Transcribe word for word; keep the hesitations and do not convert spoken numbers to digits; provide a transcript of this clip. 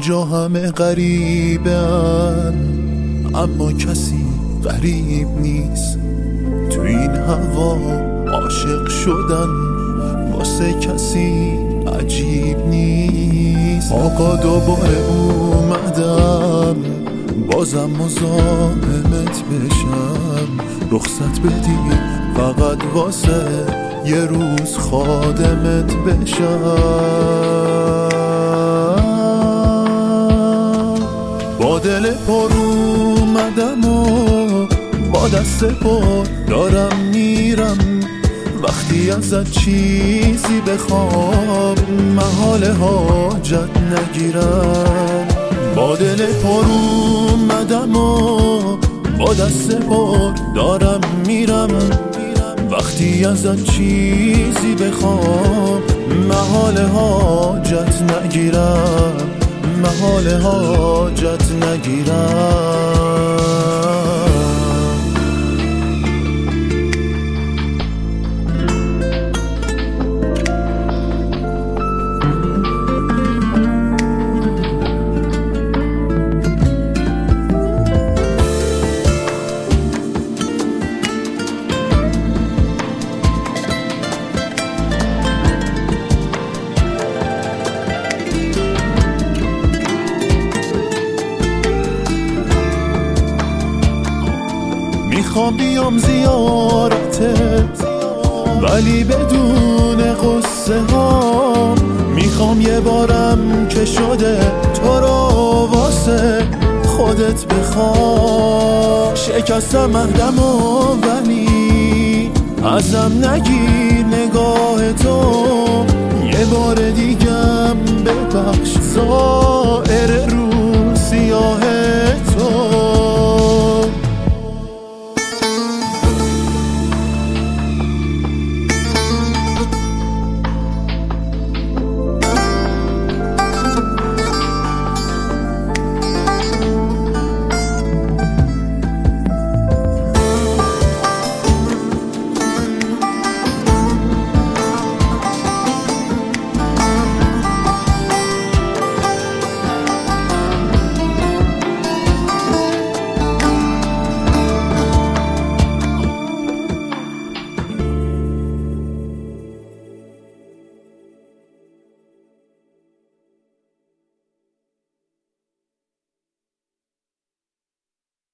اینجا همه غریبن اما کسی غریب نیست. تو این هوا عاشق شدن واسه کسی عجیب نیست. آقا دوباره اومدم بازم مزاحمت بشم، رخصت بدی فقط واسه یه روز خادمت بشم. با دل پر اومدم و با دست پر دارم میرم، وقتی ازت چیزی بخوام محال حاجت نگیرم. با دل پر اومدم و با دست پر دارم میرم، وقتی ازت چیزی بخوام محال حاجت نگیرم، محال حاجت نگیرم. میخوام بیام زیارتت ولی بدون قصه ها، میخوام یه بارم که شده تو رو واسه خودت بخوام. شکستم عهدم و ولی ازم نگیر نگاه تو، یه بار دیگم ببخش زائر رو